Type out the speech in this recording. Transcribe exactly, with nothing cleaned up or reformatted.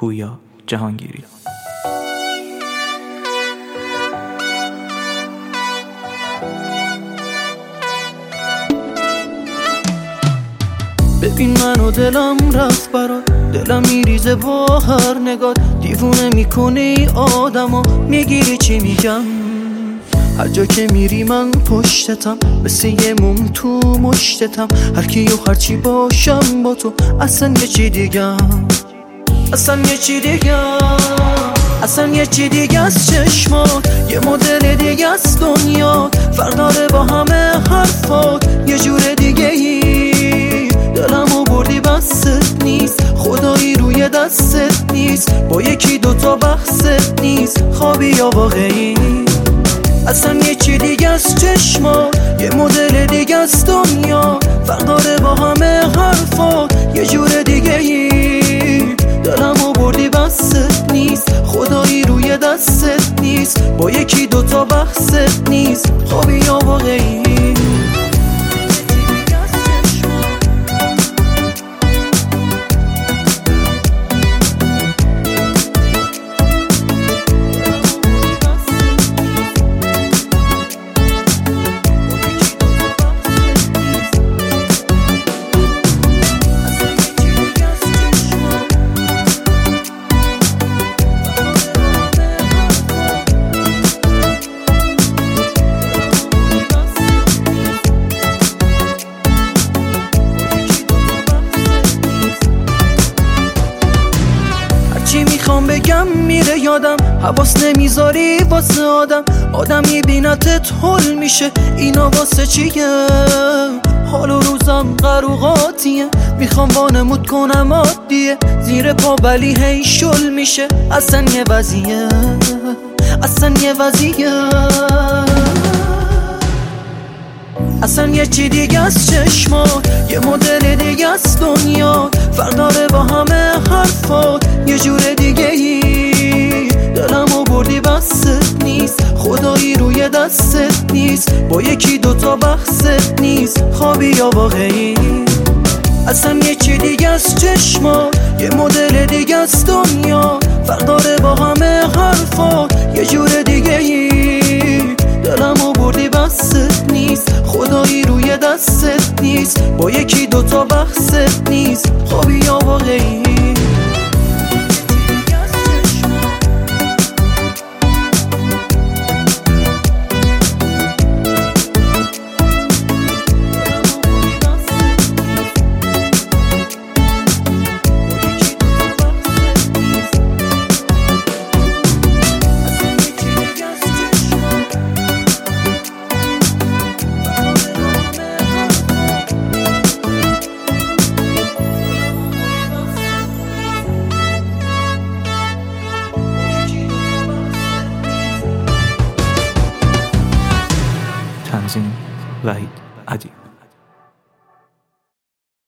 پویا جهانگیری. ببین منو دلم رفت برات، دلم میریزه با هر نگات، دیوونه میکنی آدمو، میگیری چی میگم. هر جا که میری من پشتتم، مثل یه موم تو مشتتم، هر کی و هر چی باشم با تو اصلا یه چی دیگم، اصلا یه چی دیگم، اصلا یه چی دیگه از چشمات، یه مدل دیگه از دنیا، فرق داره با همه حرفات، یه جور دیگه ای. دلمو بردی بست نیست، خدایی روی دستت نیست، با یکی دوتا بحثت نیست، خوابی یا واقعی. اصلا یه چی دیگه از چشما، یه مدل دیگه از دنیا، فرق داره با همه حرفات، یه جور دیگه ای. دلمو بردی بست نیست، خدایی روی دستت نیست، با یکی دوتا بحثت نیست، خوابی یا واقعی. چی میخوام بگم میره یادم، حواس نمیذاری واسه آدم، آدم میبینتت هول میشه، اینا واسه چیه؟ حال و روزم قروقاتیه، میخوام وانمود کنم عادیه، زیر پا ولی هی شل میشه، اصلا یه وضعیه، اصلا یه وضعیه، اصلا یه چی دیگه از چشمات، یه مدل دیگه از دنیا، فرق داره با همه حرفات، یه جور دیگه ای. دلمو بردی بست نیست، خدایی روی دستت نیست، با یکی دوتا بحثت نیست، خوابی یا واقعی. اصلا یه چی دیگه از چشمات، یه مدل دیگه از دنیا، فرق داره با همه حرفات، یه جور دیگه ای. دلمو بردی بست نیست، خدایی روی دستت نیست، با یکی دوتا بحثت نیست، خوابی یا واقعی. تنظیم وحید عدی.